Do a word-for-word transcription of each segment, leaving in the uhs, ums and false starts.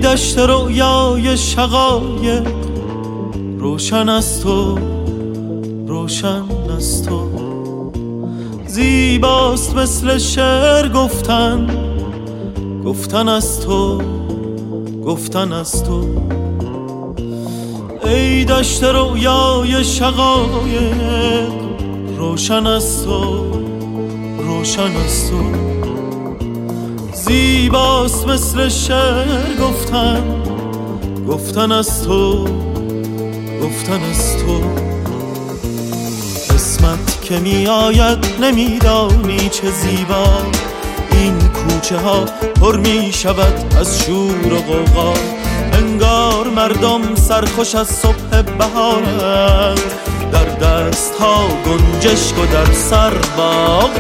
دشت رویای شقایق، روشن از تو، روشن از تو. زیباست مثل شعر گفتن، گفتن از تو، گفتن از تو. ای دشت رویای شقایق، روشن از تو، روشن از تو. زیباست مثل شعر گفتن، گفتن از تو، گفتن از تو. قسمت که می آید نمیدانی چه زیبا، این کوچه ها پر می شود از شور و غوغا. انگار مردم سرخوش از صبح بهارند، در دست ها گنجشک و در سر باغ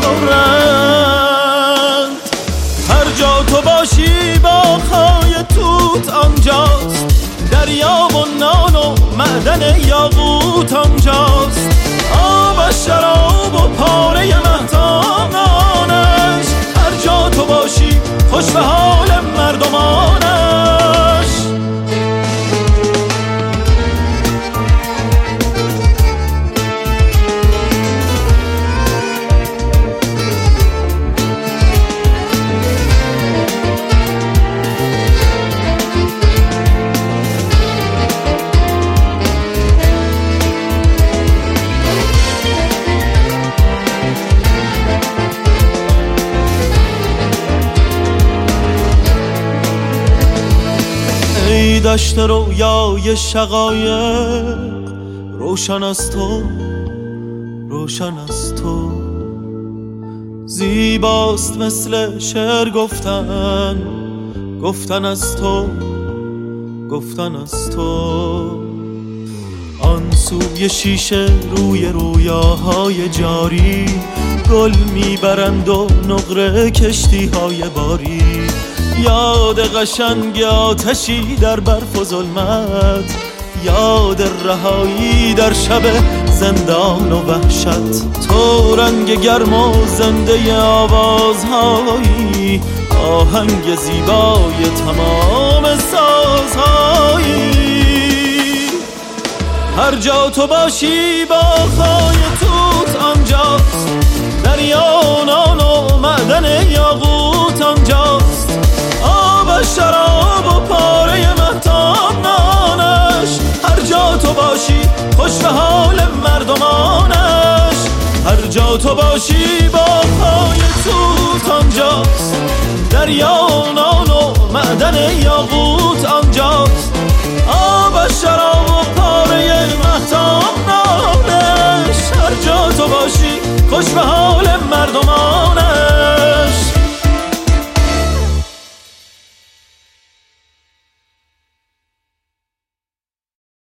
دارند. هر جا تو باشی باغ‌های توت آنجاست، دریا و نان و معدن یاقوت آنجاست. آب شراب و پاره مهتابانش، هر جا تو باشی خوش به حال مردمانش. ای دشت رویای شقایق، روشن از تو، روشن از تو. زیباست مثل شعر گفتن، گفتن از تو، گفتن از تو. آن سوی شیشه روی رویاهای جاری، گل میبرند و نقره کشتی های باری. یاد قشنگ آتشی در برف و ظلمت، یاد رهایی در شب زندان و وحشت. تو رنگ گرم و زنده آوازهایی، آهنگ زیبای تمام سازهایی. هر جا تو باشی باغ‌های توت آنجاست، دریا و نان و معدن یاقوت آنجاست. آب شراب و پاره مهتاب نانش، هر جا تو باشی خوش به حال مردمانش. هر جا تو باشی باغ‌های توت آنجاست، دریا و نان و معدن یاقوت